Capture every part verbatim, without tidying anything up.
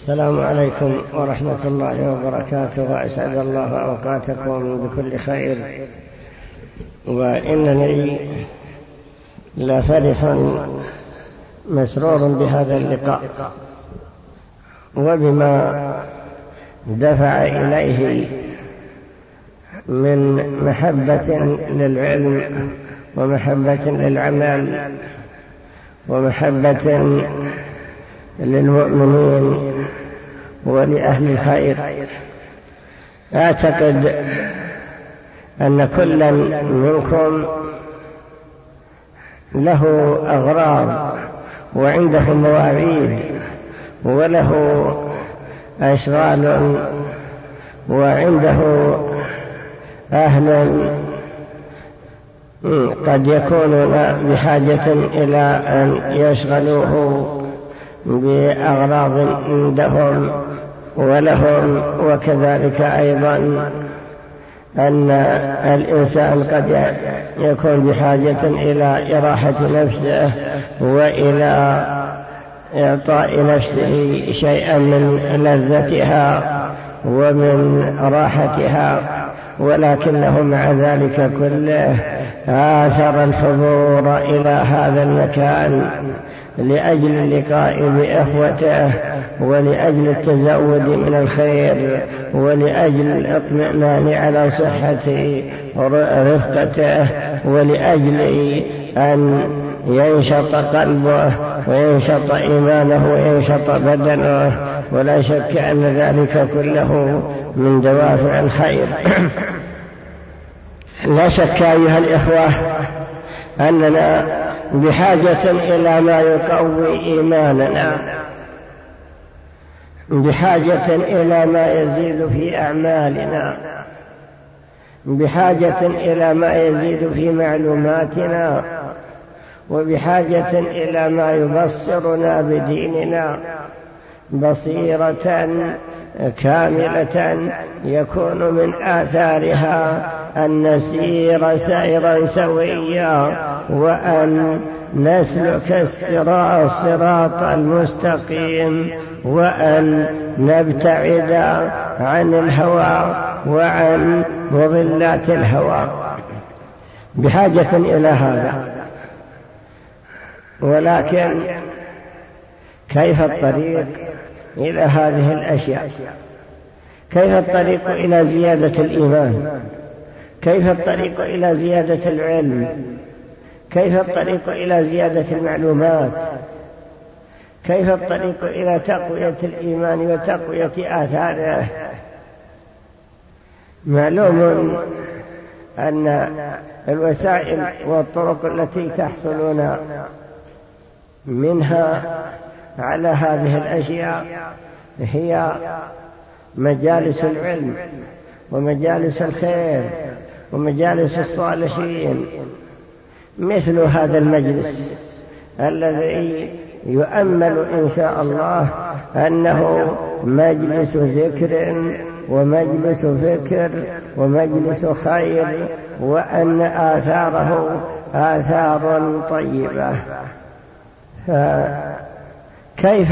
السلام عليكم ورحمة الله وبركاته، وأسعد الله أوقاتكم بكل خير. وإنني لفرح مسرور بهذا اللقاء وبما دفع إليه من محبة للعلم ومحبة للعمل ومحبة للمؤمنين ولأهل الخير. أعتقد أن كل منكم له أغراض وعنده مواعيد وله أشغال وعنده أهل قد يكونون بحاجة إلى أن يشغلوه بأغراض عندهم ولهم، وكذلك أيضا أن الإنسان قد يكون بحاجة إلى إراحة نفسه وإلى إعطاء نفسه شيئا من لذتها ومن راحتها، ولكنه مع ذلك كله آثر الحضور إلى هذا المكان لأجل اللقاء بإخوته ولأجل التزود من الخير ولأجل الاطمئنان على صحة رفقته ولأجل أن ينشط قلبه وينشط إيمانه وينشط بدنه، ولا شك أن ذلك كله من دوافع الخير. لا شك أيها الإخوة أننا بحاجة إلى ما يقوي إيماننا، بحاجة إلى ما يزيد في أعمالنا، بحاجة إلى ما يزيد في معلوماتنا، وبحاجة إلى ما يبصرنا بديننا بصيرة كاملة يكون من آثارها أن نسير سيرا سويا وأن نسلك الصراط المستقيم وأن نبتعد عن الهوى وعن مضلات الهوى، بحاجة إلى هذا. ولكن كيف الطريق إلى هذه الأشياء؟ كيف الطريق إلى زيادة الإيمان؟ كيف الطريق إلى زيادة العلم؟ كيف الطريق إلى زيادة المعلومات؟ كيف الطريق إلى تقوية الإيمان وتقوية آثاره؟ معلوم أن الوسائل والطرق التي تحصلون منها على هذه الأشياء هي مجالس العلم ومجالس الخير ومجالس الصالحين، مثل هذا المجلس الذي يؤمل إن شاء الله أنه مجلس ذكر ومجلس فكر ومجلس خير، وأن آثاره آثار طيبة. فكيف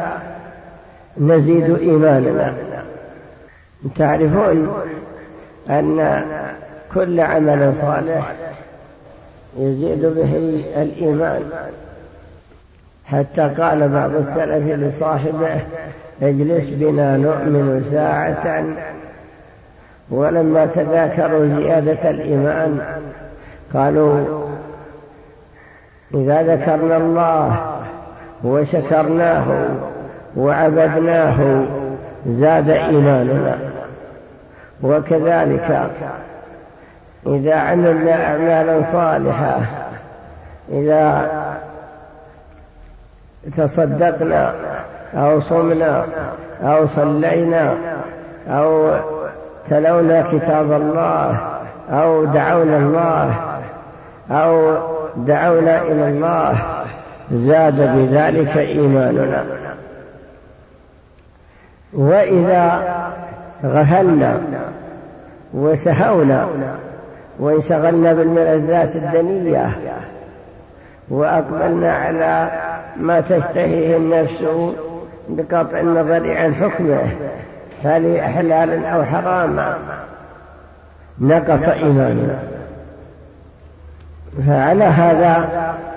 نزيد إيماننا؟ تعرفون أن كل عمل صالح يزيد به الإيمان، حتى قال بعض السلف لصاحبه: اجلس بنا نؤمن ساعة. ولما تذاكروا زيادة الإيمان قالوا: إذا ذكرنا الله وشكرناه وعبدناه زاد إيماننا. وكذلك إذا عملنا أعمالا صالحة، إذا تصدقنا أو صمنا أو صلينا أو تلونا كتاب الله أو دعونا الله أو دعونا إلى الله زاد بذلك إيماننا. وإذا غفلنا وسهونا وانشغلنا بالملذات الدنية وأقبلنا على ما تشتهيه النفس بقطع النظر عن حكمه هل حلال أو حرام نقص إيماننا. فعلى هذا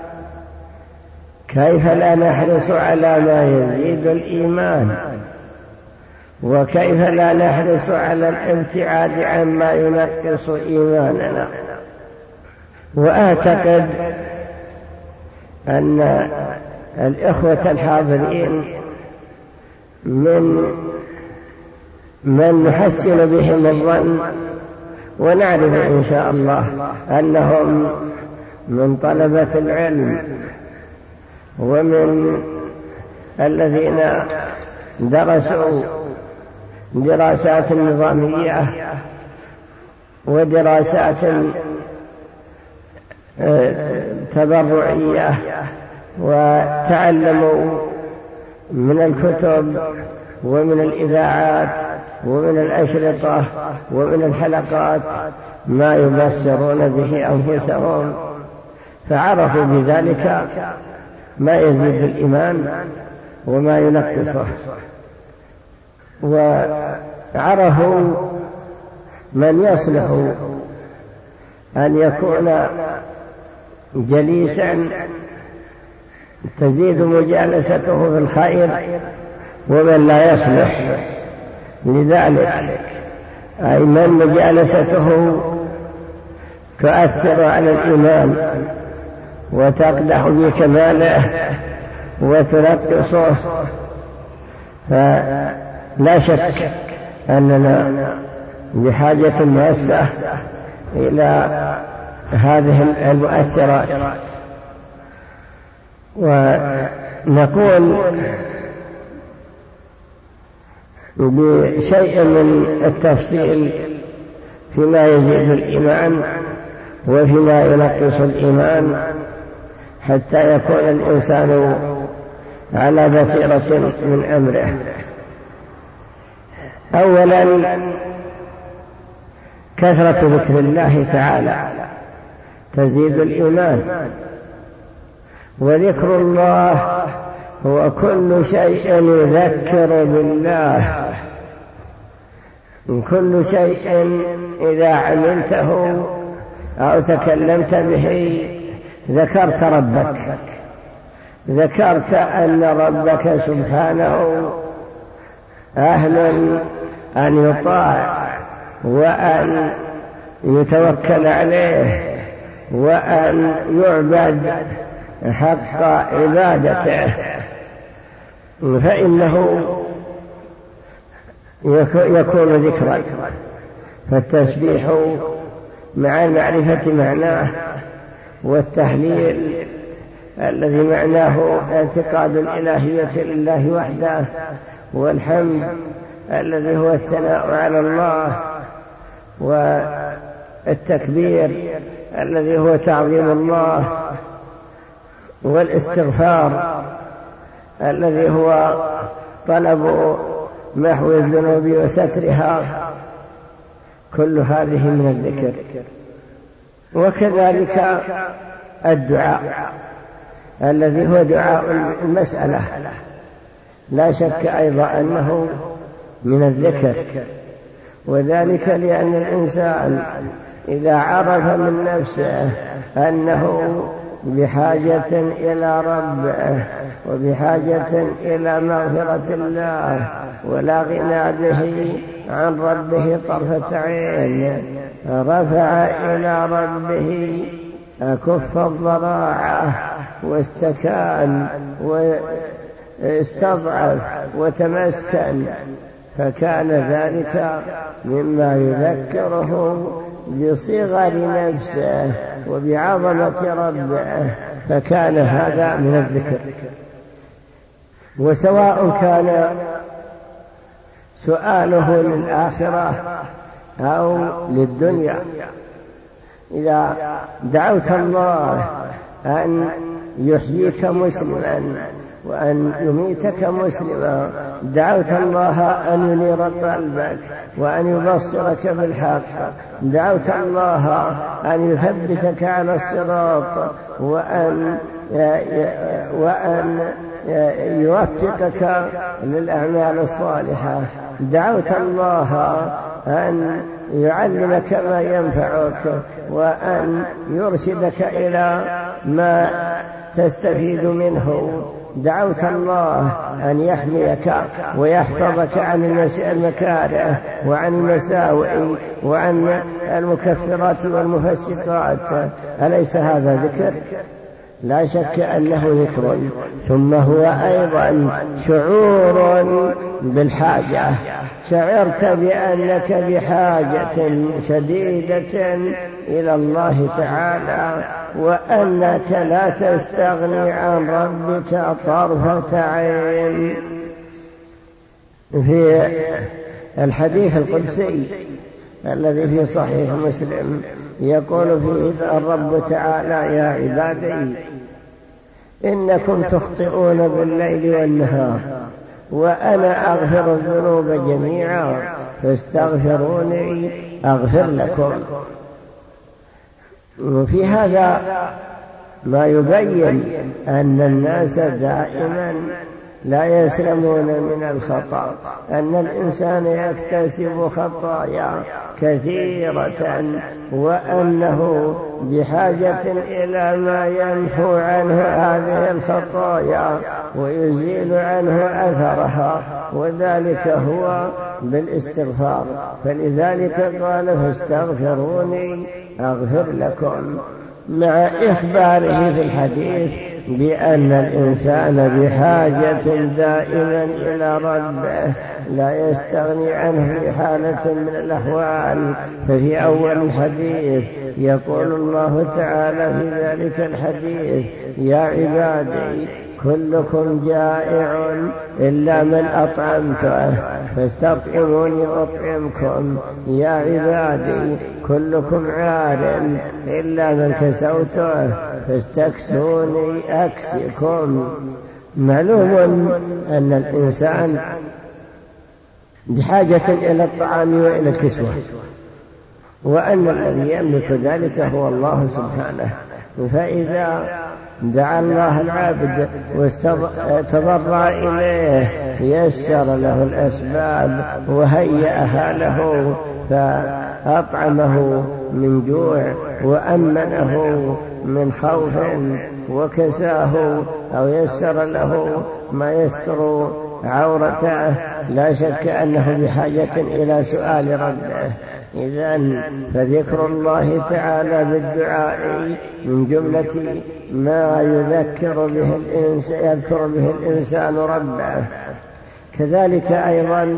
كيف لا نحرص على ما يزيد الإيمان، وكيف لا نحرص على الابتعاد عما ينقص إيماننا. وأعتقد أن الإخوة الحاضرين من من نحسن بهم الظن، ونعرف إن شاء الله أنهم من طلبة العلم ومن الذين درسوا دراسات نظامية ودراسات تبرعية، وتعلموا من الكتب ومن الإذاعات ومن الأشرطة ومن الحلقات ما يبصرون به أنفسهم، فعرفوا بذلك ما يزيد الإيمان وما ينقصه، وعرفوا من يصلح أن يكون جليسا تزيد مجالسته في الخير، ومن لا يصلح لذلك، أي من مجالسته تؤثر على الإيمان وتقدح بكماله وتنقصه. فلا شك أننا بحاجة ماسة إلى هذه المؤثرات. ونقول بشيء من التفصيل فيما يزيد الإيمان وفيما ينقص الإيمان، حتى يكون الإنسان على بصيرة من أمره. أولا، كثرة ذكر الله تعالى تزيد الإيمان، وذكر الله هو كل شيء يذكر بالله، كل شيء إذا عملته أو تكلمت به ذكرت ربك، ذكرت أن ربك سبحانه أهل أن يطاع وأن يتوكل عليه وأن يعبد حق عبادته، فإنه يكون ذكرا. فالتسبيح مع معرفة معناه، والتهليل الذي معناه اعتقاد الإلهية لله وحده، والحمد الذي هو الثناء على الله، والتكبير الذي هو تعظيم الله، والاستغفار الذي هو طلب محو الذنوب وسترها، كل هذه من الذكر. وكذلك الدعاء الذي هو دعاء المسألة، لا شك أيضا أنه من الذكر، وذلك لأن الإنسان إذا عرف من نفسه أنه بحاجة إلى ربه وبحاجة إلى مغفرة الله ولا غنى به عن ربه طرفة عين، رفع إلى ربه كف الضراعة واستكان واستضعف وتمسكن، فكان ذلك مما يذكره بصغر نفسه وبعظمة ربه، فكان هذا من الذكر. وسواء كان سؤاله للآخرة أو للدنيا، إذا دعوت الله أن يحييك مسلما وأن يميتك مسلما، دعوت الله أن ينير قلبك وأن يبصرك بالحق، دعوت الله أن يثبتك على الصراط وأن, وأن يوفقك للأعمال الصالحة، دعوت الله أن يعلمك ما ينفعك وأن يرشدك إلى ما تستفيد منه، دعوت الله أن يحميك ويحفظك عن المكاره وعن المساوئ وعن المكفرات والمفسقات. أليس هذا ذكر؟ لا شك أنه ذكر، ثم هو أيضا شعور بالحاجة، شعرت بأنك بحاجة شديدة إلى الله تعالى وأنك لا تستغني عن ربك طرفة عين. في الحديث القدسي الذي في صحيح مسلم يقول فيه الرب تعالى: يا عبادي إنكم تخطئون بالليل والنهار وأنا أغفر الذنوب جميعا فاستغفروني أغفر لكم. وفي هذا ما يبين أن الناس دائما لا يسلمون من الخطأ، أن الإنسان يكتسب خطايا كثيرة وأنه بحاجة إلى ما يمحو عنه هذه الخطايا ويزيل عنه أثرها، وذلك هو بالاستغفار. فلذلك قال: فاستغفروني أغفر لكم، مع إخباره في الحديث بأن الإنسان بحاجة دائما إلى ربه لا يستغني عنه في حالة من الأحوال. ففي أول الحديث يقول الله تعالى في ذلك الحديث: يا عبادي كلكم جائع إلا من أطعمته فاستطعموني أطعمكم، يا عبادي كلكم عار إلا من كسوته فاستكسوني أكسكم. معلوم أن الإنسان بحاجة إلى الطعام وإلى الكسوة، وأن الذي يملك ذلك هو الله سبحانه. فإذا دعا الله العبد وتضرع إليه يسر له الأسباب وهيأها له، فأطعمه من جوع وأمنه من خوف وكساه أو يسر له ما يستر عورته، لا شك أنه بحاجة إلى سؤال ربه. إذن فذكر الله تعالى بالدعاء من جملة ما يذكر به الإنسان يذكر به الإنسان ربه. كذلك أيضا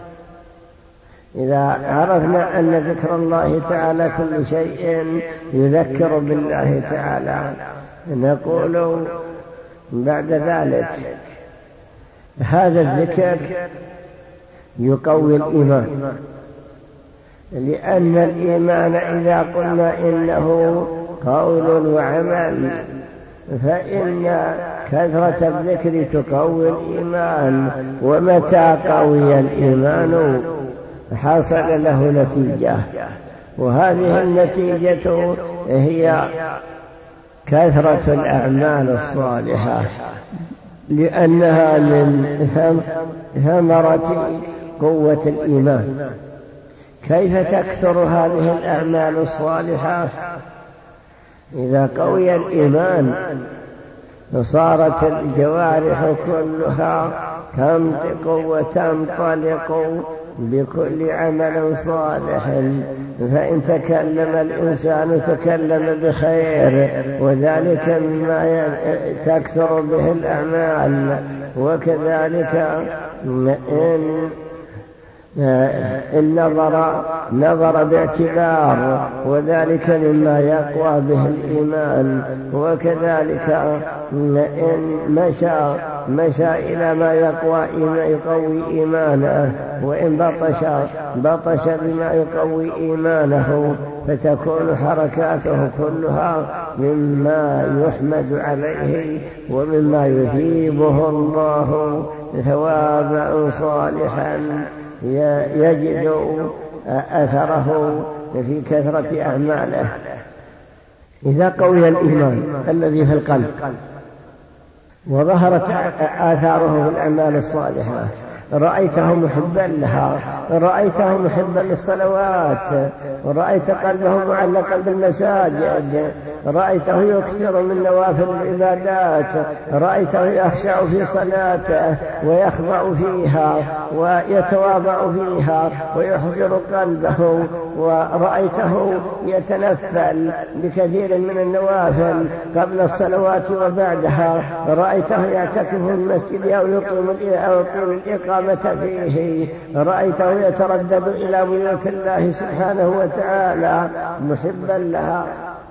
إذا عرفنا أن ذكر الله تعالى كل شيء يذكر بالله تعالى، نقول بعد ذلك هذا الذكر يقوي الإيمان، لأن الإيمان إذا قلنا إنه قول وعمل فإن كثرة الذكر تقوي الإيمان، ومتى قوي الإيمان حصل له نتيجة، وهذه النتيجة هي كثرة الأعمال الصالحة، لأنها من ثمرة قوة الإيمان. كيف تكثر هذه الأعمال الصالحة؟ إذا قوي الإيمان صارت الجوارح كلها تنطق وتنطلق بكل عمل صالح، فإن تكلم الإنسان تكلم بخير، وذلك مما تكثر به الأعمال. وكذلك إن إن نظر نظر باعتبار، وذلك مما يقوى به الإيمان. وكذلك إن مشى مشى إلى ما يقوى يقوي إيمانه، وإن بطش بطش بما يقوي إيمانه، فتكون حركاته كلها مما يحمد عليه ومما يثيبه الله ثوابا صالحا يجد أثره في كثرة أعماله. إذا قوي الإيمان الذي في القلب وظهرت آثاره في الأعمال الصالحة، رأيته محبا لها، رأيته محبا للصلوات، ورأيت قلبه معلقا بالمساجد، رأيته يكثر من نوافل العبادات، رأيته يخشع في صلاته ويخضع فيها ويتواضع فيها ويحضر قلبه، ورأيته يتنفل بكثير من النوافل قبل الصلوات وبعدها، رأيته يعتكف في المسجد أو يقيم الإقامة فيه، رأيته يتردد إلى بيوت الله سبحانه وتعالى محبا لها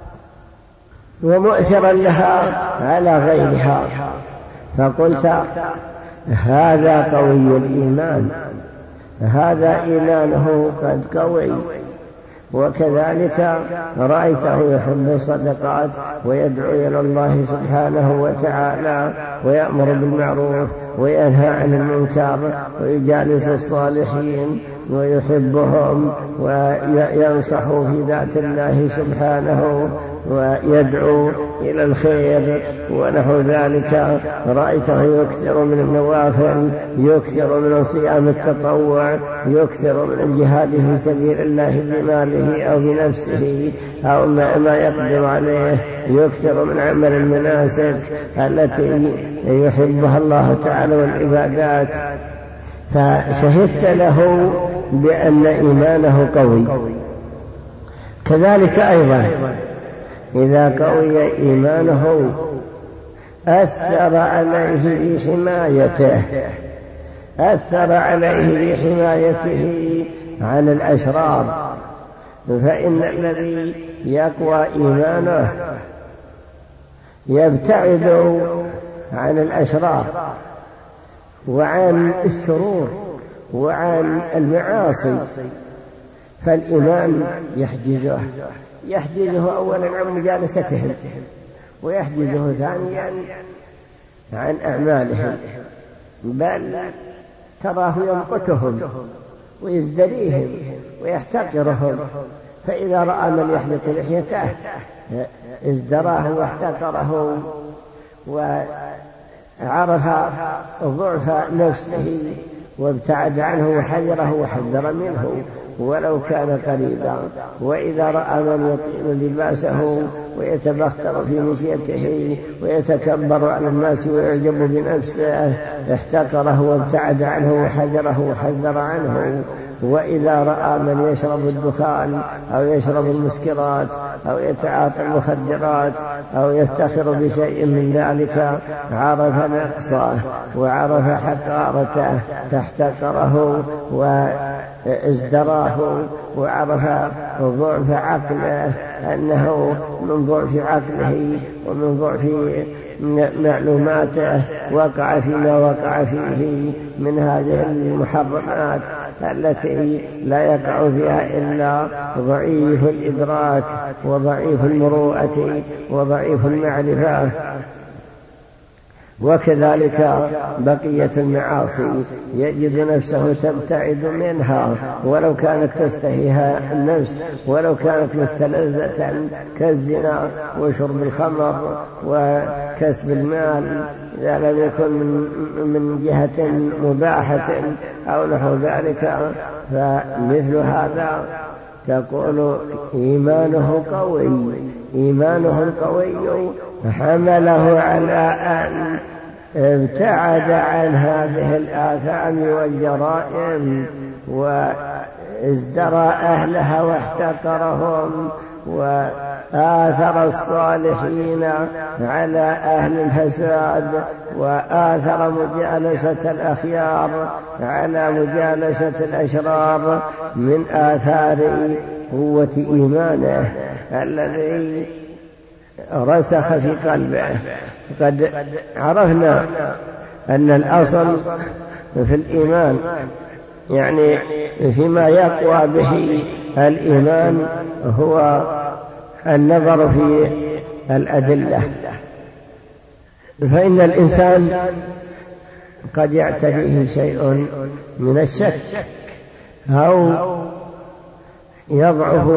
ومؤثرا لها على غيرها. فقلت هذا قوي الإيمان، هذا إيمانه قد قوي. وكذلك رأيته يحب الصدقات ويدعو إلى الله سبحانه وتعالى ويأمر بالمعروف وينهى عن المنكر ويجالس الصالحين ويحبهم وينصح في ذات الله سبحانه ويدعو إلى الخير ونحو ذلك. رأيته يكثر من النوافل، يكثر من صيام التطوع، يكثر من الجهاد في سبيل الله بماله أو بنفسه أو ما يقدر عليه، يكثر من عمل المناسك التي يحبها الله تعالى والعبادات. فشهدت له بأن إيمانه قوي. كذلك أيضا إذا قوي إيمانه أثر عليه في حمايته، أثر عليه في حمايته عن الأشرار. فإن الذي يقوى إيمانه يبتعد عن الأشرار وعن الشرور وعن المعاصي، فالإيمان يحجزه يحجزه أولا عن مجالستهم، ويحجزه ثانيا عن أعمالهم، بل تراه يمقتهم ويزدريهم ويحتقرهم. فإذا رأى من يحلق لحيته ازدراه واحتقره وعرف ضعف نفسه وابتعد عنه وحذره وحذر منه ولو كان قريبا. وإذا رأى من يطيل لباسه ويتبختر في مشيته ويتكبر على الناس ويعجب بنفسه احتقره وابتعد عنه وحذره وحذر عنه. وإذا رأى من يشرب الدخان أو يشرب المسكرات أو يتعاطى المخدرات أو يفتخر بشيء من ذلك عرف نقصه وعرف حقارته فاحتقره وازدراه، وعرف ضعف عقله أنه من ضعف عقله ومن ضعف معلوماته وقع فيما وقع فيه من هذه المحرمات التي لا يقع فيها إلا ضعيف الإدراك وضعيف المروءة وضعيف المعرفة. وكذلك بقية المعاصي يجد نفسه تبتعد منها ولو كانت تشتهيها النفس، ولو كانت مستلذة كالزنا وشرب الخمر وكسب المال إذا لم يكن من جهة مباحة أو نحو ذلك. فمثل هذا تقول إيمانه قوي، إيمانه القوي حمله على أن ابتعد عن هذه الآثام والجرائم وازدرى أهلها واحتقرهم وآثر الصالحين على أهل الفساد وآثر مجالسة الأخيار على مجالسة الأشرار من آثار قوة إيمانه الذي رسخ في قلبه. قد عرفنا أن الأصل في الإيمان يعني فيما يقوى به الإيمان هو النظر في الأدلة. فإن الإنسان قد يعتريه شيء من الشك أو يضعف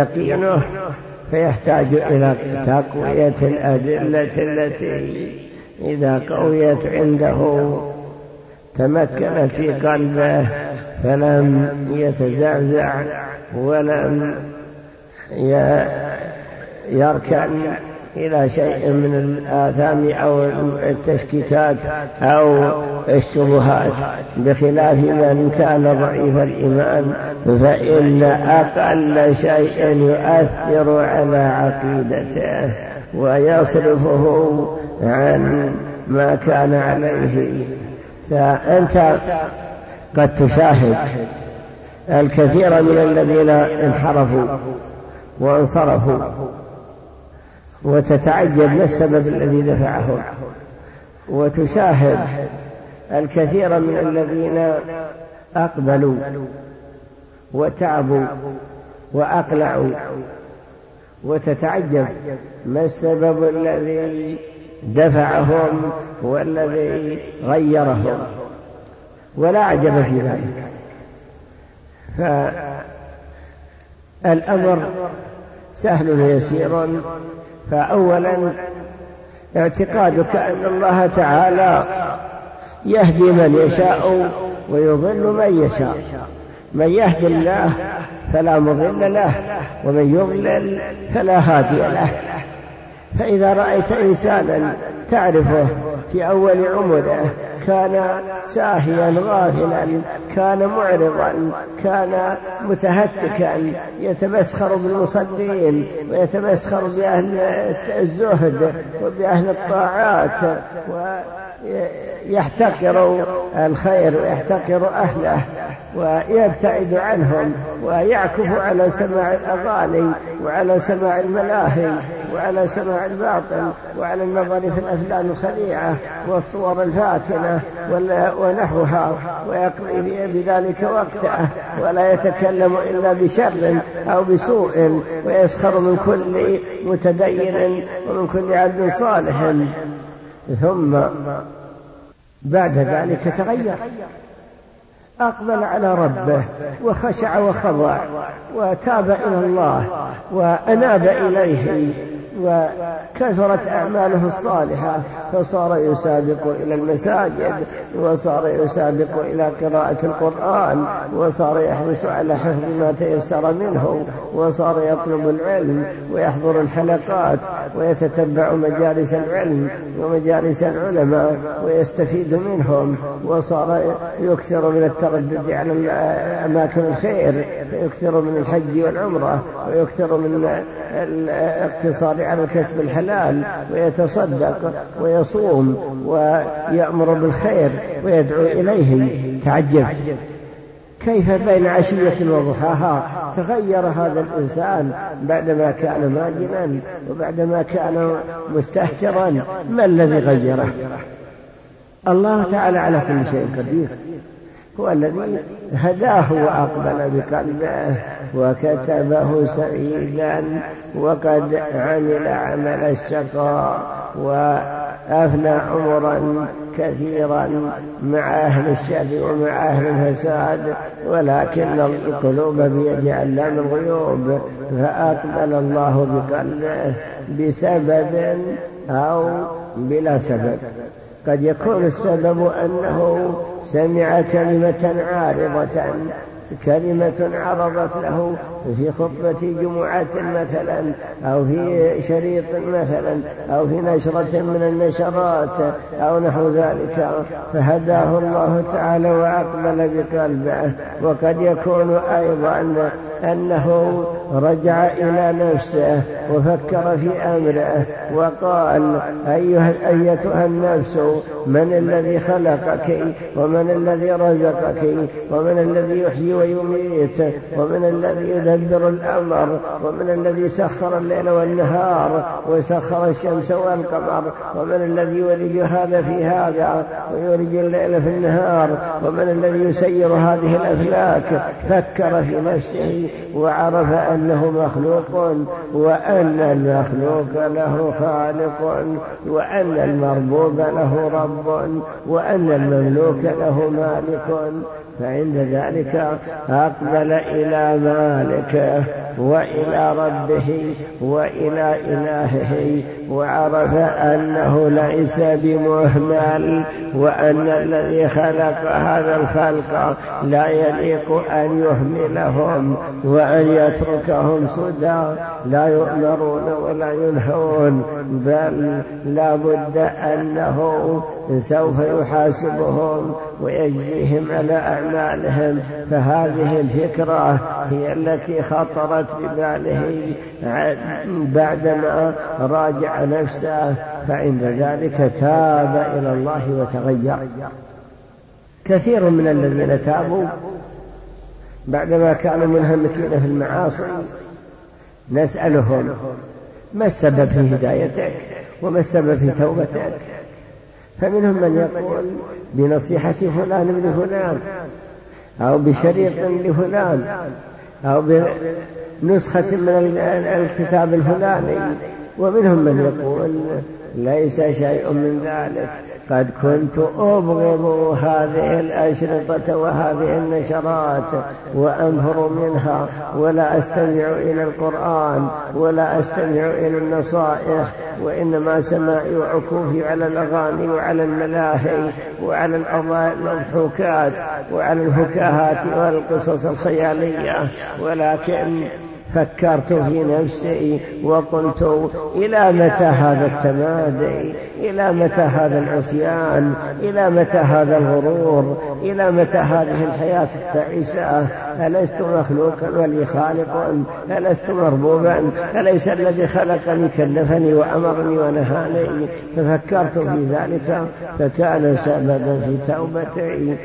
يقينه فيحتاج إلى تقوية الأدلة التي إذا قويت عنده تمكنت في قلبه فلم يتزعزع ولم يركن إلى شيء من الآثام أو التشكيكات أو الشبهات، بخلاف من كان ضعيف الإيمان فإن أقل شيء يؤثر على عقيدته ويصرفه عن ما كان عليه. فأنت قد تشاهد الكثير من الذين انحرفوا وانصرفوا وتتعجب ما السبب الذي دفعهم، وتشاهد الكثير من الذين أقبلوا وتعبوا وأقلعوا وتتعجب ما السبب الذي دفعهم والذي غيرهم، ولا عجب في ذلك. فالأمر سهل يسير. فأولا اعتقادك أن الله تعالى يهدي من يشاء ويضل من يشاء، من يهدي الله فلا مضل له ومن يضلل فلا هادي له. فإذا رأيت إنسانا تعرفه في أول عمره كان ساهيا غافلا، كان معرضا، كان متهتكا، يتمسخر بالمصلين ويتمسخر بأهل الزهد وبأهل الطاعات ويحتقر الخير ويحتقر أهله ويبتعد عنهم ويعكف على سماع الأغاني وعلى سماع الملاهي وعلى سماع الباطل وعلى النظر في الأفلام الخليعة والصور الفاتنة ونحوها، ويقضي بذلك وقته ولا يتكلم إلا بشر أو بسوء، ويسخر من كل متدين ومن كل عبد صالح. ثم بعد ذلك تغير، أقبل على ربه وخشع وخضع وتاب إلى الله وأناب إليه وكثرت أعماله الصالحة، فصار يسابق إلى المساجد وصار يسابق إلى قراءة القرآن وصار يحرص على حفظ ما تيسر منه وصار يطلب العلم ويحضر الحلقات ويتتبع مجالس العلم ومجالس العلماء ويستفيد منهم، وصار يكثر من التردد على أماكن الخير، فيكثر من الحج والعمرة ويكثر من الاقتصار على الكسب الحلال ويتصدق ويصوم ويأمر بالخير ويدعو إليه. تعجب كيف بين عشية وضحاها تغير هذا الإنسان بعدما كان ماجنا وبعدما كان مستهترا. ما الذي غيره؟ الله تعالى على كل شيء قدير، هو الذي هداه وأقبل بقلبه وكتبه سعيدا وقد عمل عمل الشقاء وأفنى عمرا كثيرا مع أهل الشر ومع أهل الفساد، ولكن القلوب بيد علام الغيوب، فأقبل الله بقلبه بسبب أو بلا سبب. قد يكون السبب أنه سمع كلمة عارضة، كلمة عرضت له في خطبة جمعة مثلا أو في شريط مثلا أو في نشرة من النشرات أو نحو ذلك، فهداه الله تعالى وأقبل بقلبه. وقد يكون أيضا أنه رجع إلى نفسه وفكر في أمره وقال: أيها أيتها النفس، من الذي خلقك ومن الذي رزقك ومن الذي يحيي ويميت ومن الذي يدبر الأمر ومن الذي سخر الليل والنهار وسخر الشمس والقمر ومن الذي يولج هذا في هذا ويولج الليل في النهار ومن الذي يسير هذه الأفلاك. فكر في نفسه وعرف أنه مخلوق وأن المخلوق له خالق وأن المربوب له رب وأن المملوك له مالك. فعند ذلك أقبل إلى مالكه وإلى ربه وإلى إلهه، وعرف أنه ليس بمهمل، وأن الذي خلق هذا الخلق لا يليق أن يهملهم وأن يتركهم صدى لا يؤمرون ولا ينهون، بل لا بد أنه سوف يحاسبهم ويجزيهم على أعمالهم. فهذه الفكرة هي التي خطرت بباله بعدما راجع نفسه، فعند ذلك تاب إلى الله وتغير. كثير من الذين تابوا بعدما كانوا منهمكين في المعاصي نسألهم: ما السبب في هدايتك وما السبب في توبتك؟ فمنهم من يقول: بنصيحة فلان ابن فلان، أو بشريط لفلان، أو بنسخة من الكتاب الفلاني. ومنهم من يقول: ليس شيء من ذلك، قد كنت أبغض هذه الأشرطة وهذه النشرات وأنفر منها، ولا أستمع إلى القرآن ولا أستمع إلى النصائح، وإنما سماعي وعكوفي على الأغاني وعلى الملاهي وعلى الأضحوكات وعلى الفكاهات والقصص الخيالية. ولكن فكرت في نفسي وقلت: إلى متى هذا التمادي؟ إلى متى هذا العصيان؟ إلى متى هذا الغرور؟ إلى متى هذه الحياة التعيسة؟ ألست مخلوقا ولي خالق؟ ألست مربوبا؟ أليس الذي خلقني كلفني وأمرني ونهاني؟ ففكرت في ذلك فكان سببا في توبتي.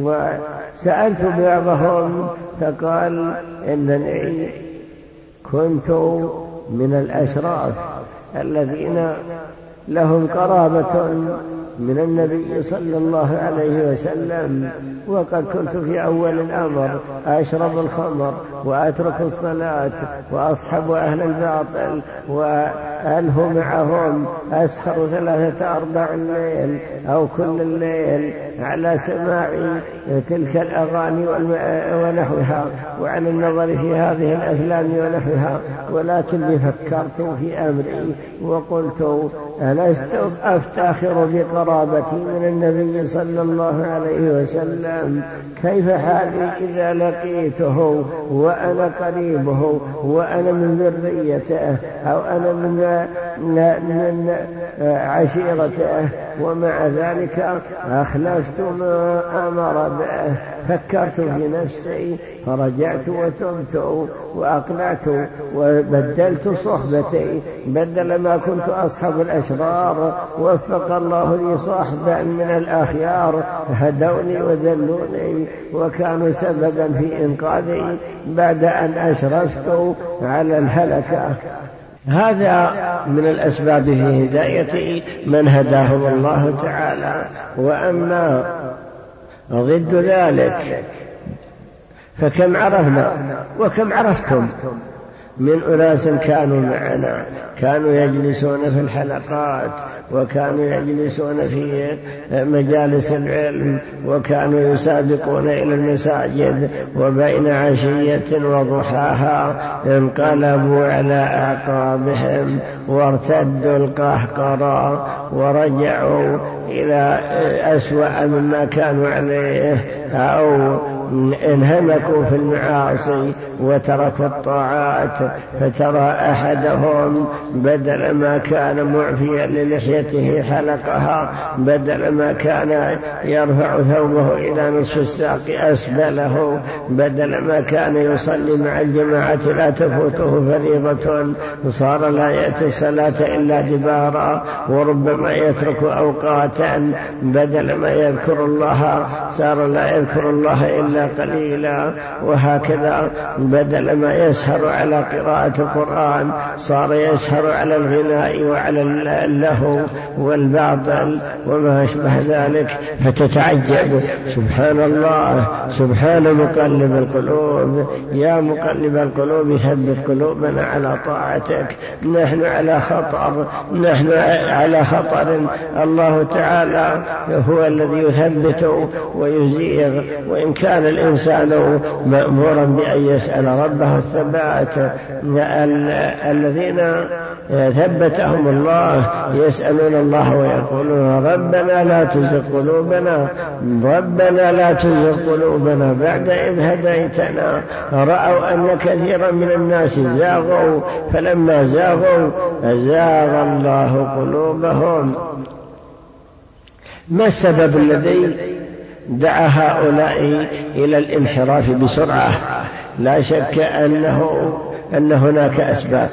وسألت بعضهم فقال: إنني كنت من الأشراف الذين لهم قرابة من النبي صلى الله عليه وسلم، وقد كنت في أول الأمر أشرب الخمر وأترك الصلاة وأصحب أهل الباطل وألهو معهم، أسهر ثلاثة أرباع الليل أو كل الليل على سماع تلك الأغاني ونحوها وعلى النظر في هذه الأفلام ونحوها. ولكني فكرت في أمري وقلت: ألست أفتخر بقرابتي من النبي صلى الله عليه وسلم؟ كيف حالي إذا لقيته وأنا قريبه وأنا من ذريته أو أنا من عشيرته، ومع ذلك أخلفت ما أمر به؟ فكرت في نفسي فرجعت وتبت وأقلعت وبدلت صحبتي، بدل ما كنت أصحب الأشرار وفق الله لي صاحبا من الأخيار هدوني وذلوني وكانوا سببا في إنقاذي بعد أن أشرفت على الهلكة. هذا من الأسباب في هداية من هداهم الله تعالى. وأما ضد ذلك فكم عرفنا وكم عرفتم من أناس كانوا معنا، كانوا يجلسون في الحلقات وكانوا يجلسون في مجالس العلم وكانوا يسابقون إلى المساجد، وبين عشية وضحاها انقلبوا على أعقابهم وارتدوا القهقرى ورجعوا إلى أسوأ مما كانوا عليه، أو انهمكوا في المعاصي وتركوا الطاعات. فترى أحدهم بدل ما كان معفيا للحيته حلقها، بدل ما كان يرفع ثوبه إلى نصف الساق أسبله، بدل ما كان يصلي مع الجماعة لا تفوته فريضة صار لا يأتي الصلاة إلا جبارا، وربما يترك أوقاتا، بدل ما يذكر الله صار لا يذكر الله إلا إلا قليلا. وهكذا بدل ما يسهر على قراءة القرآن صار يسهر على الغناء وعلى اللهو والباطل وما أشبه ذلك، فتتعجب سبحان الله سبحان مقلب القلوب. يا مقلب القلوب ثبت قلوبنا على طاعتك. نحن على خطر، نحن على خطر. الله تعالى هو الذي يثبت ويزيغ، وإن كان الإنسان مأمورا بأن يسأل ربه الثبات. الذين ثبتهم الله يسألون الله ويقولون ربنا لا تزغ قلوبنا ربنا لا تزغ قلوبنا بعد إذ هديتنا. رأوا أن كثيرا من الناس زاغوا، فلما زاغوا أزاغ الله قلوبهم. ما السبب الذي دعا هؤلاء إلى الانحراف بسرعة؟ لا شك أنه أن هناك أسباب،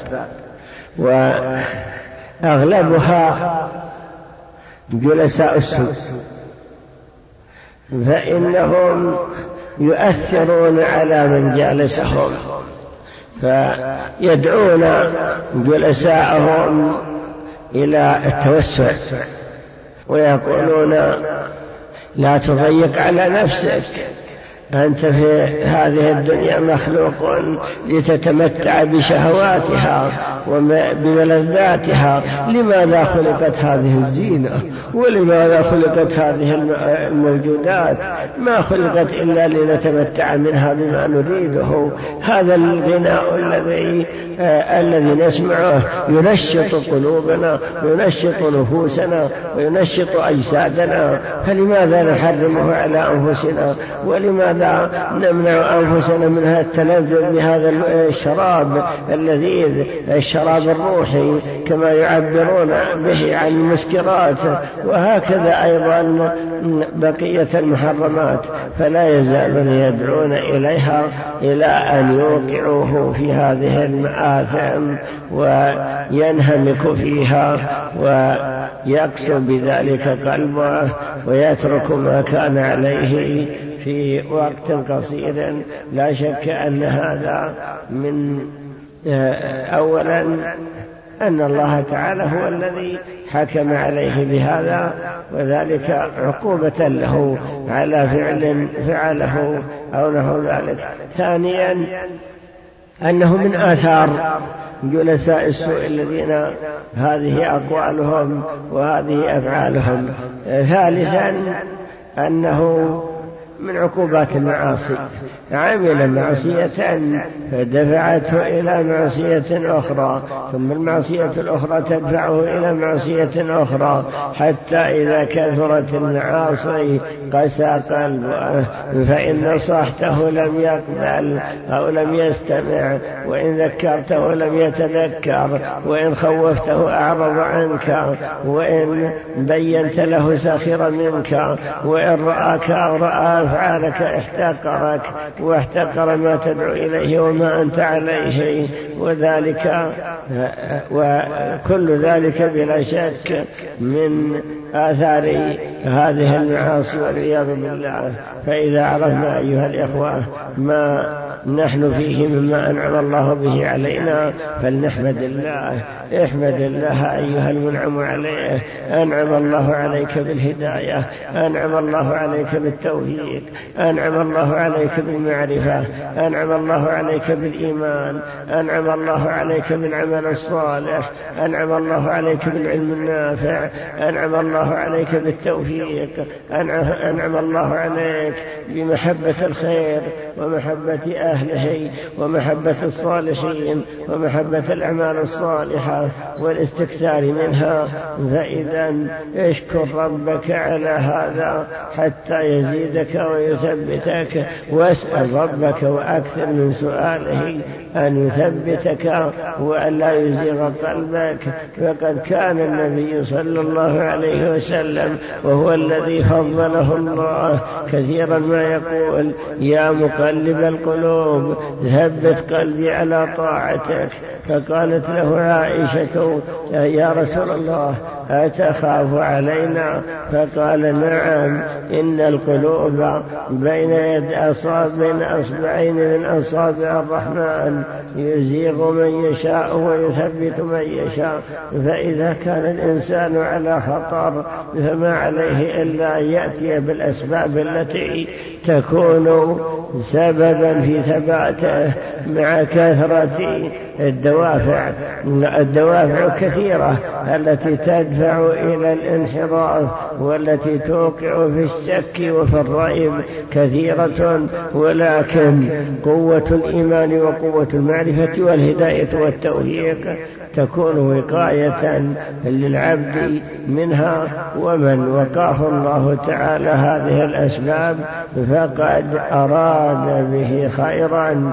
وأغلبها جلساء السوء، فإنهم يؤثرون على من جالسهم، فيدعون جلساءهم إلى التوسع ويقولون لا تضيق على نفسك، أنت في هذه الدنيا مخلوق لتتمتع بشهواتها وبملذاتها. لماذا خلقت هذه الزينة؟ ولماذا خلقت هذه الموجودات؟ ما خلقت إلا لنتمتع منها بما نريده. هذا الغناء الذي آه الذي نسمعه ينشط قلوبنا وينشط نفوسنا وينشط أجسادنا، فلماذا نحرمه على أنفسنا؟ ولماذا نمنع أنفسنا من هذا التلذذ بهذا الشراب اللذيذ، الشراب الروحي كما يعبرون به عن المسكرات؟ وهكذا أيضا بقية المحرمات، فلا يزالون يدعون إليها إلى أن يوقعوه في هذه المآثم وينهمك فيها ويقسو بذلك قلبه ويترك ما كان عليه في وقت قصير. لا شك أن هذا من أولا أن الله تعالى هو الذي حكم عليه بهذا، وذلك عقوبة له على فعل فعله أو نحو ذلك. ثانيا أنه من آثار جلساء السوء الذين هذه أقوالهم وهذه أفعالهم. ثالثا أنه من عقوبات المعاصي، عمل معصية فدفعته إلى معصية أخرى، ثم المعصية الأخرى تدفعه إلى معصية أخرى، حتى إذا كثرت المعاصي قسى قلبه، فإن نصحته لم يقبل أو لم يستمع، وإن ذكرته لم يتذكر، وإن خوفته أعرض عنك، وإن بينت له سخر منك، وإن رآك أو رأى أفعالك احتقرك واحتقر ما تدعو إليه وما أنت عليه. وذلك وكل ذلك بلا شك من آثار هذه المعاصي والعياذ بالله. فإذا عرفنا أيها الإخوة ما نحن فيه مما أنعم الله به علينا فلنحمد الله. احمد الله أيها المنعم عليه. أنعم الله عليك بالهداية، أنعم الله عليك بالتوفيق، أنعم الله عليك بالمعرفة، أنعم الله عليك بالإيمان، أنعم الله عليك بالعمل الصالح، أنعم الله عليك بالعلم النافع، أنعم الله عليك بالتوفيق، أنعم الله عليك بمحبة الخير ومحبة أهله ومحبة الصالحين ومحبة الأعمال الصالحة والاستكثار منها. فإذا اشكر ربك على هذا حتى يزيدك ويثبتك، واسأل ربك وأكثر من سؤاله أن يثبتك وأن لا يزيغ قلبك. فقد كان النبي صلى الله عليه وسلم وهو الذي فضله الله كثيرا ما يقول يا مقلب القلوب ثبت قلبي على طاعتك. فقالت له عائشة يا رسول الله أتخاف علينا؟ فقال نعم، إن القلوب بين يد أصابع أصبعين من أصابع الرحمن يزيغ من يشاء ويثبت من يشاء. فإذا كان الإنسان على خطر فما عليه إلا أن يأتي بالأسباب التي تكون سببا في ثباته مع كثرة الدوافع. الدوافع كثيرة التي تدفع إلى الانحراف والتي توقع في الشك وفي الريب كثيرة، ولكن قوة الإيمان وقوة المعرفة والهداية والتوفيق تكون وقاية للعبد منها. ومن وقاه الله تعالى هذه الأسباب فقد أراد به خيرا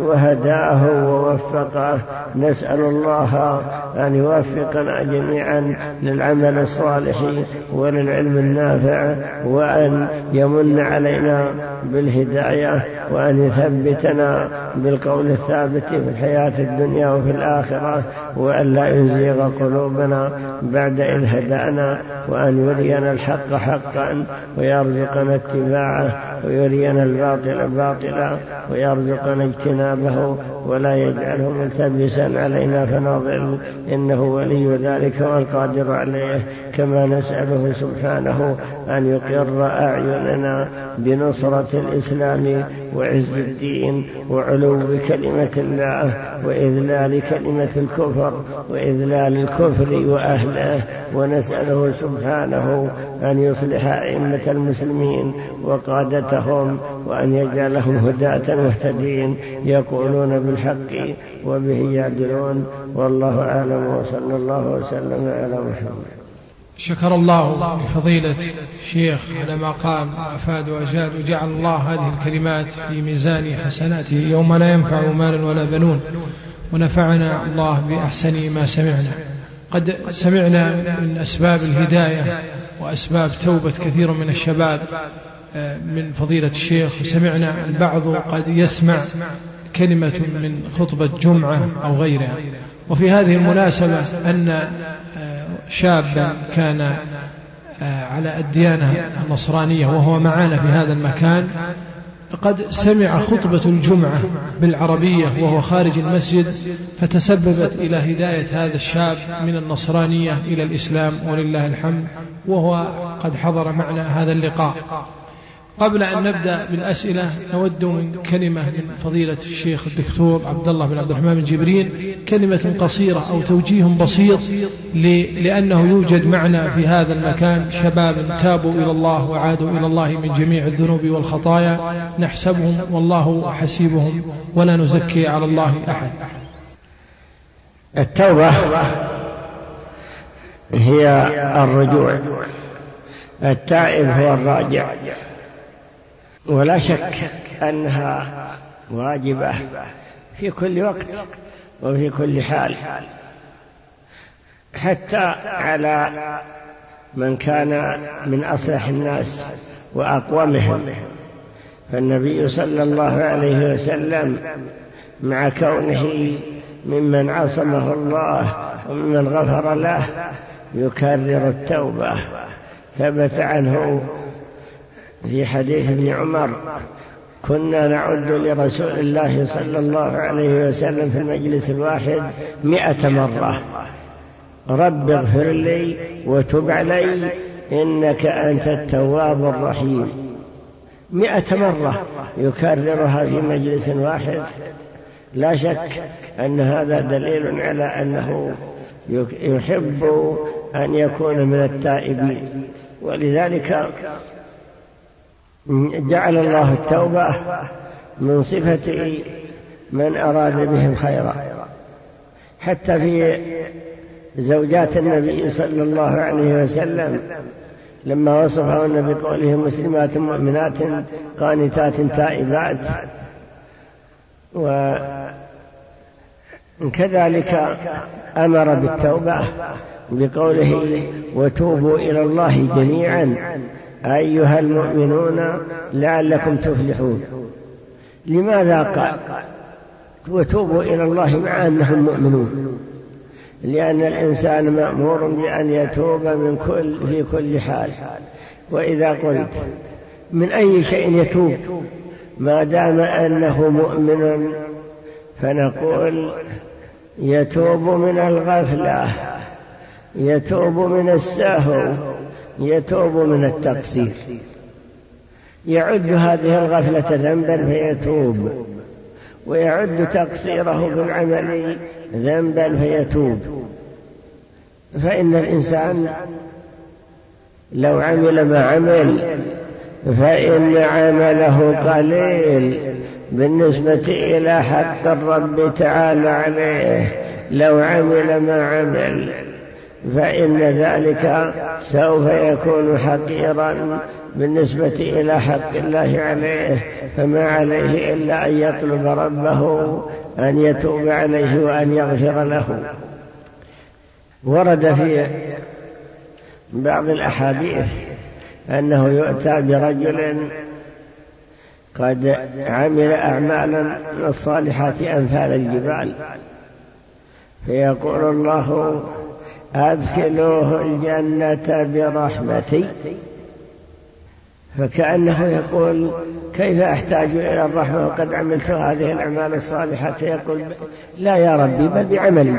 وهداه ووفقه. نسأل الله أن يوفقنا جميعا للعمل الصالح وللعلم النافع، وأن يمن علينا بالهداية، وأن يثبتنا بالقول الثابت في الحياة الدنيا وفي الآخرة، وأن لا يزيغ قلوبنا بعد إذ هدانا، وأن يرينا الحق حقا ويرزقنا اتباعه، ويرينا الباطل باطلا ويرزقنا اجتنابه، ولا يجعله ملتبسا علينا فنضل، إنه ولي ذلك والقادر عليه. كما نسأله سبحانه أن يقر أعيننا بنصرة الإسلام وعز الدين وعلو كلمة الله وإذلال كلمة الكفر وإذلال الكفر وأهله. ونسأله سبحانه أن يصلح أئمة المسلمين وقادتهم، وأن يجعلهم هداة مهتدين يقولون بالحق وبه يعدلون. والله أعلم، وصلى الله وسلم على محمد. شكر الله لفضيلة الشيخ على ما قال وأفاد وأجاد، وجعل الله هذه الكلمات في ميزان حسناته يوم لا ينفع مال ولا بنون، ونفعنا الله بأحسن ما سمعنا. قد سمعنا من أسباب الهداية وأسباب توبة كثير من الشباب من فضيلة الشيخ، وسمعنا البعض قد يسمع كلمة من خطبة جمعة أو غيرها. وفي هذه المناسبة أن شابا كان على الديانة النصرانية وهو معنا في هذا المكان قد سمع خطبة الجمعة بالعربية وهو خارج المسجد، فتسببت إلى هداية هذا الشاب من النصرانية إلى الإسلام ولله الحمد، وهو قد حضر معنا هذا اللقاء. قبل أن نبدأ بالأسئلة نود من كلمة من فضيلة الشيخ الدكتور عبد الله بن عبد الرحمن بن جبرين، كلمة قصيرة أو توجيه بسيط، لأنه يوجد معنا في هذا المكان شباب تابوا إلى الله وعادوا إلى الله من جميع الذنوب والخطايا، نحسبهم والله حسيبهم ولا نزكي على الله أحد. التوبة هي الرجوع، التائب هو الراجع، ولا شك أنها واجبة في كل وقت وفي كل حال، حتى على من كان من أصلح الناس وأقومهم. فالنبي صلى الله عليه وسلم مع كونه ممن عصمه الله وممن غفر له يكرر التوبة. ثبت عنه في حديث ابن عمر: كنا نعد لرسول الله صلى الله عليه وسلم في المجلس الواحد مئة مرة: رب اغفر لي وتب علي إنك أنت التواب الرحيم. مئة مرة يكررها في مجلس واحد. لا شك أن هذا دليل على أنه يحب أن يكون من التائبين، ولذلك جعل الله التوبة من صفة من أراد بهم خيرا. حتى في زوجات النبي صلى الله عليه وسلم لما وصفهن بقوله مسلمات مؤمنات قانتات تائبات، وكذلك أمر بالتوبة بقوله: وتوبوا إلى الله جميعا أيها المؤمنون لعلكم تفلحون. لماذا قال وتوبوا إلى الله مع أنهم مؤمنون؟ لأن الإنسان مأمور بأن يتوب من كل في كل حال. وإذا قلت من أي شيء يتوب ما دام أنه مؤمن، فنقول يتوب من الغفلة، يتوب من السهو، يتوب من التقصير. يعد هذه الغفلة ذنبا فيتوب، ويعد تقصيره بالعمل ذنبا فيتوب. فإن الإنسان لو عمل ما عمل فإن عمله قليل بالنسبة إلى حق الرب تعالى عليه. لو عمل ما عمل فإن ذلك سوف يكون حقيرا بالنسبة إلى حق الله عليه، فما عليه إلا أن يطلب ربه أن يتوب عليه وأن يغفر له. ورد في بعض الأحاديث أنه يؤتى برجل قد عمل أعمالا من الصالحات أمثال الجبال، فيقول الله أدخلوه الجنة برحمتي، فكأنه يقول كيف أحتاج إلى الرحمة وقد عملت هذه الأعمال الصالحة؟ فيقول لا يا ربي بل بعملي،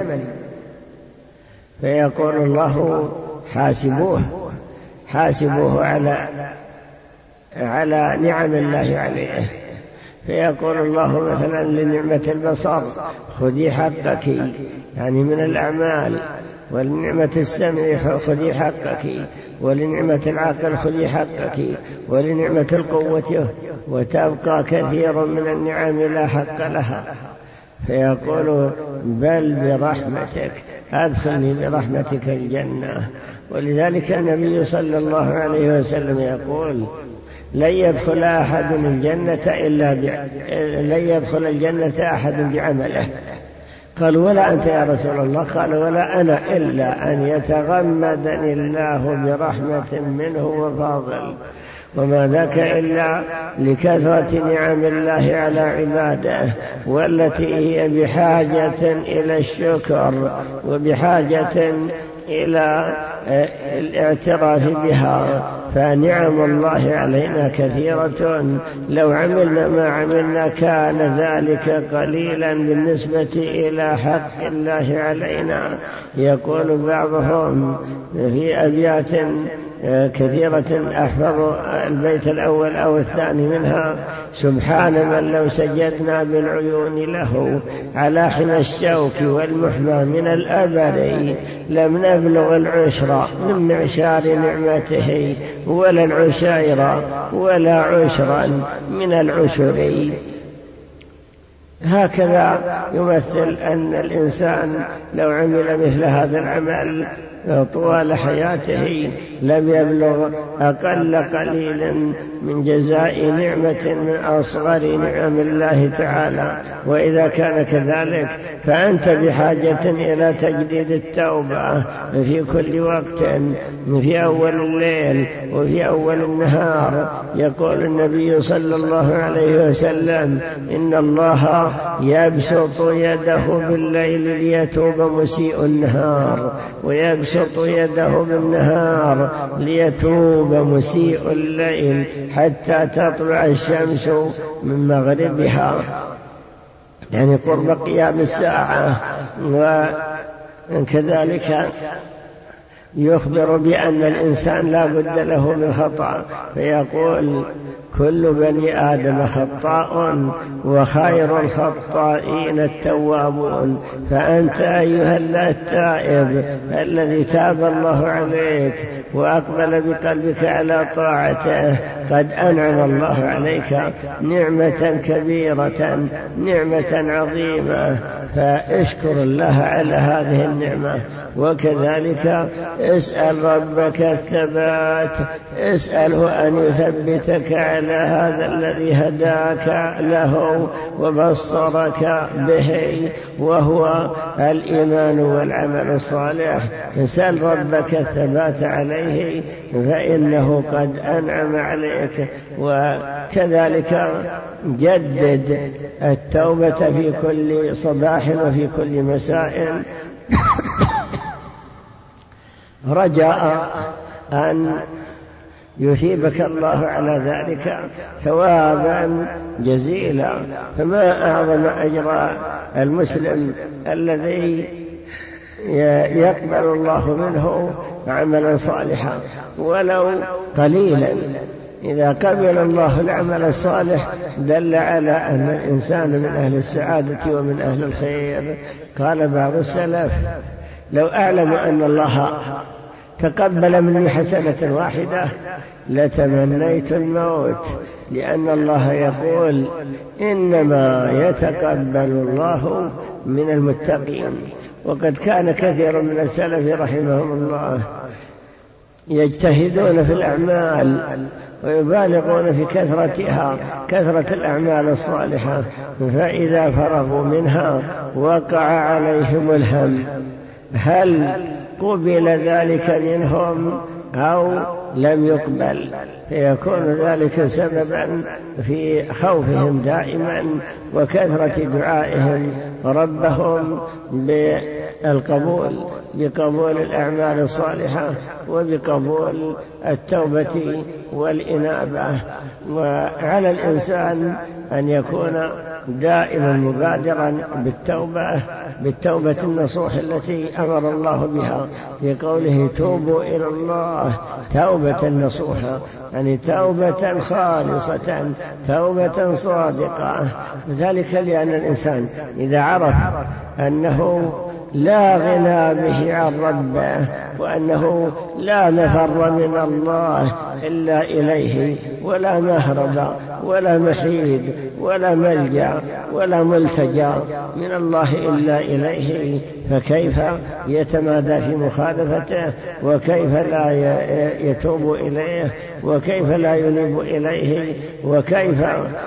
فيقول الله حاسبوه حاسبوه على على نعم الله عليه. فيقول الله مثلا لنعمة البصر خذي حقك، يعني من الأعمال، ولنعمة السمع خذي حقك، ولنعمة العقل خذي حقك، ولنعمة القوة، وتبقى كثير من النعم لا حق لها. فيقول بل برحمتك أدخلني برحمتك الجنة. ولذلك النبي صلى الله عليه وسلم يقول لن يدخل أحد الجنة إلا ب... لن يدخل الجنة أحد بعمله. قال ولا أنت يا رسول الله؟ قال ولا أنا إلا أن يتغمدني الله برحمة منه وفضل، وما ذاك إلا لكثرة نعم الله على عباده، والتي هي بحاجة إلى الشكر وبحاجة إلى الاعتراف بها. فنعم الله علينا كثيرة، لو عملنا ما عملنا كان ذلك قليلا بالنسبة إلى حق الله علينا. يقول بعضهم في أبيات كثيرة أحفظ البيت الأول أو الثاني منها: سبحان من لو سجدنا بالعيون له على حمى الشوك والمحمى من الأبر لم نبلغ العشر من معشار نعمته ولا العشير ولا عشرا من العشر. هكذا يمثل أن الإنسان لو عمل مثل هذا العمل طوال حياته لم يبلغ أقل قليل من جزاء نعمة من أصغر نعم الله تعالى. وإذا كان كذلك فأنت بحاجة إلى تجديد التوبة في كل وقت، في أول الليل وفي أول النهار. يقول النبي صلى الله عليه وسلم: إن الله يبسط يده بالليل ليتوب مسيء النهار، ويبسط يده بالنهار ليتوب مسيء الليل حتى تطلع الشمس من مغربها، يعني قرب قيام الساعة. وكذلك يخبر بأن الإنسان لا بد له من خطأ، فيقول: كل بني آدم خطاء وخير الخطائين التوابون. فأنت أيها التائب الذي تاب الله عليك وأقبل بقلبك على طاعته، قد أنعم الله عليك نعمة كبيرة، نعمة عظيمة، فاشكر الله على هذه النعمة. وكذلك اسأل ربك الثبات، اسأله أن يثبتك على هذا الذي هداك له وبصرك به، وهو الإيمان والعمل الصالح. اسأل ربك الثبات عليه فإنه قد أنعم عليك. وكذلك جدد التوبة في كل صباح وفي كل مساء رجاء أن يثيبك الله على ذلك ثوابا جزيلا. فما أعظم أجر المسلم الذي يقبل الله منه عملا صالحا ولو قليلا. إذا قبل الله العمل الصالح دل على أن الإنسان من أهل السعادة ومن أهل الخير. قال بعض السلف: لو أعلم أن الله تقبل مني حسنة واحدة لتمنيت الموت، لأن الله يقول: إنما يتقبل الله من المتقين. وقد كان كثير من السلف رحمهم الله يجتهدون في الأعمال ويبالغون في كثرتها، كثرة الأعمال الصالحة، فإذا فرغوا منها وقع عليهم الهم، هل قبل ذلك منهم أو لم يقبل؟ فيكون ذلك سببا في خوفهم دائما وكثرة دعائهم ربهم بالقبول، بقبول الأعمال الصالحة وبقبول التوبة والإنابة. وعلى الإنسان أن يكون دائما مبادرا بالتوبة بالتوبة النصوح التي أمر الله بها في قوله: توبوا إلى الله توبة نصوحا، يعني توبة خالصة، توبة صادقة. ذلك لأن الإنسان إذا عرف أنه لا غنى به عن ربه وأنه لا مفر من الله إلا إليه، ولا مهرب ولا محيد ولا ملجأ ولا ملتجى من الله إلا إليه، فكيف يتمادى في مخالفته؟ وكيف لا يتوب إليه؟ وكيف لا ينيب إليه؟ وكيف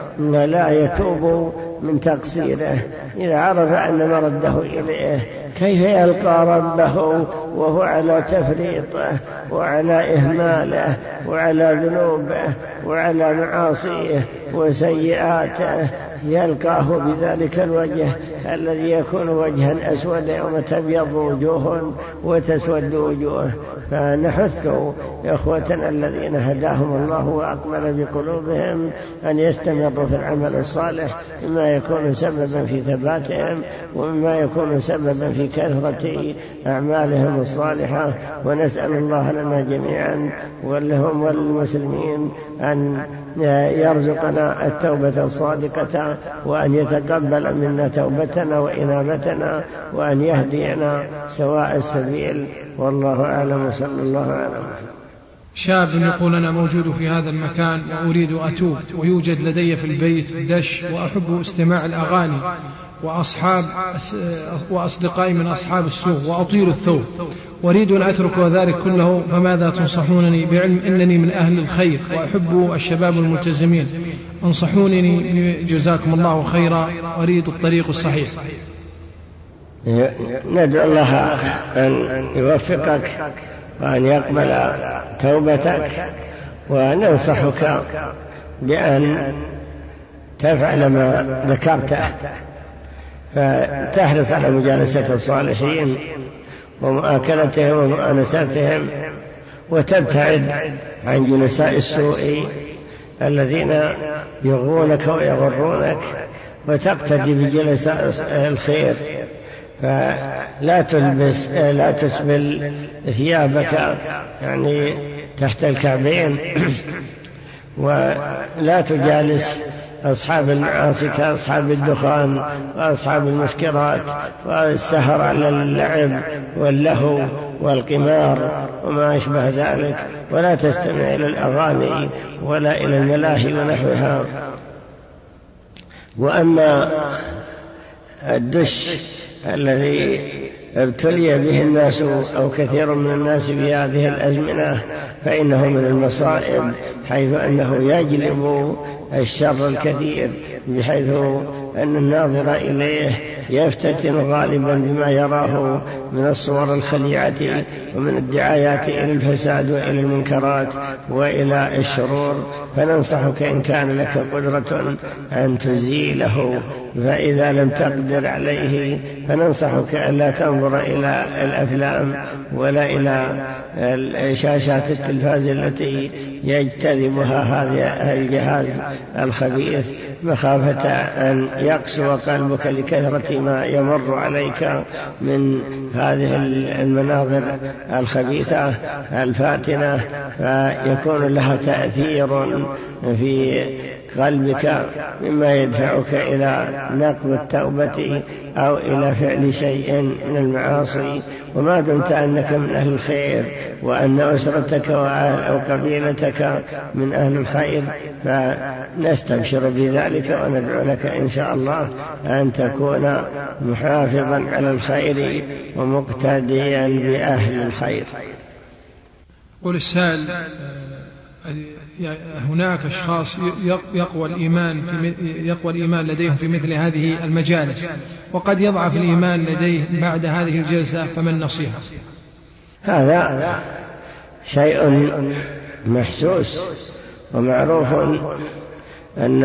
لا يتوب من تقصيره؟ إذا عرف أن مرده إليه كيف يلقى ربه وهو على تفريطه وعلى إهماله وعلى ذنوبه وعلى معاصيه وسيئاته؟ يلقاه بذلك الوجه الذي يكون وجها أسود يوم تبيض وجوه وتسود وجوه. فنحث إخوتنا الذين هداهم الله وأقبل بقلوبهم أن يستمروا في العمل الصالح، مما يكون سببا في ثباتهم ومما يكون سببا في كثرة أعمالهم الصالحة. ونسأل الله لنا جميعا ولهم وللمسلمين أن يرزقنا التوبة الصادقة، وأن يتقبل منا توبتنا وإنابتنا، وأن يهدينا سواء السبيل. والله أعلم، صلى الله عليه وسلم. شاب يقول: أنا موجود في هذا المكان وأريد أتوب، ويوجد لدي في البيت دش، وأحب استماع الأغاني وأصحاب وأصدقائي من أصحاب السوق، وأطيل الثوب، وأريد أن أترك ذلك كله، فماذا تنصحونني؟ بعلم أنني من أهل الخير وأحب الشباب الملتزمين، انصحونني جزاكم الله خيرا، أريد الطريق الصحيح. ندعو الله أن يوفقك وأن يقبل توبتك، وننصحك بأن تفعل ما ذكرته، فتحرص على مجالسة الصالحين ومؤاكلتهم ومؤانستهم، وتبتعد عن جلساء السوء الذين يغرونك ويغرونك، وتقتدي بجلساء الخير. فلا تلبس لا تسبل ثيابك يعني تحت الكعبين، ولا تجالس أصحاب المعاصي كأصحاب الدخان وأصحاب المسكرات والسهر على اللعب واللهو والقمار وما أشبه ذلك، ولا تستمع إلى الأغاني ولا إلى الملاهي ونحوها. وأما الدش الذي ابتلي به الناس أو كثير من الناس في هذه الأزمنة فإنه من المصائب، حيث أنه يجلب الشر الكثير، بحيث أن الناظر إليه يفتتن غالبا بما يراه من الصور الخليعة ومن الدعايات إلى الفساد وإلى المنكرات وإلى الشرور. فننصحك إن كان لك قدرة أن تزيله فإذا لم تقدر عليه فننصحك ألا تنظر إلى الأفلام ولا إلى شاشات التلفاز التي يجتذبها هذا الجهاز الخبيث، مخافة أن يقسو قلبك لكثرة ما يمر عليك من هذه المناظر الخبيثة الفاتنة، فيكون لها تأثير في قلبك مما يدفعك إلى نقض التوبة أو إلى فعل شيء من المعاصي. وما دمت أنك من أهل الخير وأن أسرتك أو قبيلتك من أهل الخير فنستبشر بذلك وندعو لك إن شاء الله أن تكون محافظا على الخير ومقتديا بأهل الخير. قل السائل: هناك أشخاص يقوى الإيمان في يقوى الإيمان لديهم في مثل هذه المجالس، وقد يضعف الإيمان لديه بعد هذه الجلسة، فما النصيحة؟ هذا شيء محسوس ومعروف أن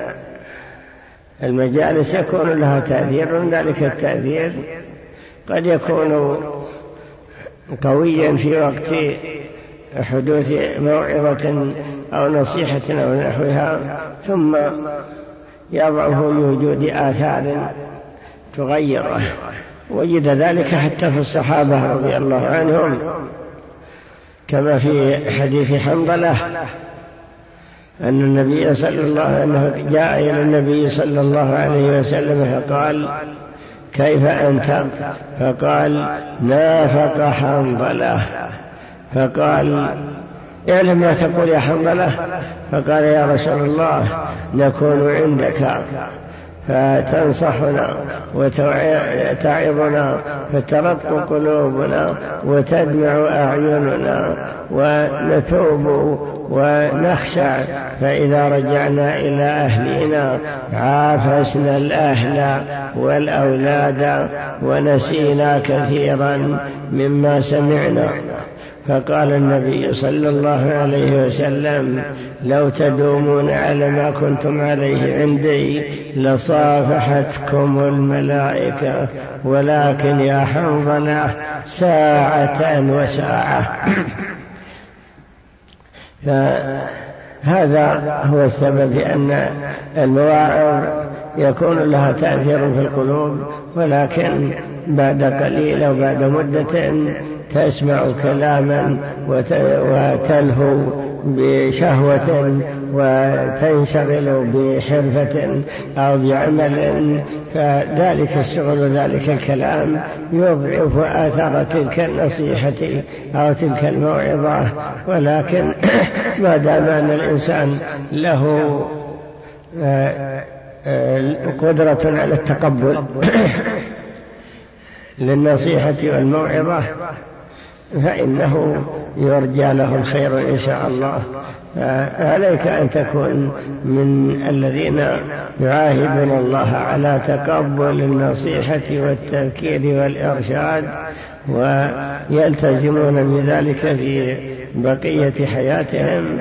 المجالس يكون لها تأثير، من ذلك التأثير قد يكون قويا في وقت حدوث موعظة أو نصيحة أو نحوها، ثم يضعف لوجود آثار تغيره. وجد ذلك حتى في الصحابة رضي الله عنهم، كما في حديث حنظلة أن النبي صلى الله عليه وسلم جاء إلى النبي صلى الله عليه وسلم فقال: كيف أنت؟ فقال: نافق حنظلة. فقال: اعلم ما تقول يا حنظلة. فقال: يا رسول الله نكون عندك فتنصحنا وتعظنا فترق قلوبنا وتدمع أعيننا ونتوب ونخشع، فإذا رجعنا إلى أهلنا عافسنا الأهل والأولاد ونسينا كثيرا مما سمعنا. فقال النبي صلى الله عليه وسلم: لو تدومون على ما كنتم عليه عندي لصافحتكم الملائكة، ولكن يا حنظلة ساعة وساعة. فهذا هو السبب أن المواعظ يكون لها تأثير في القلوب، ولكن بعد قليل أو بعد مدة تسمع كلاما وتلهو بشهوة وتنشغل بحرفة أو بعمل، فذلك الشغل ذلك الكلام يضعف آثار تلك النصيحة أو تلك الموعظة. ولكن ما دام أن الإنسان له قدرة على التقبل للنصيحة والموعظة فإنه يرجى له الخير إن شاء الله. عليك أن تكون من الذين يعاهدون الله على تقبل النصيحة والتذكير والإرشاد، ويلتزمون بذلك في بقية حياتهم،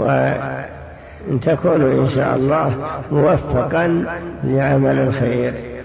وأن تكونوا إن شاء الله موفقا لعمل الخير.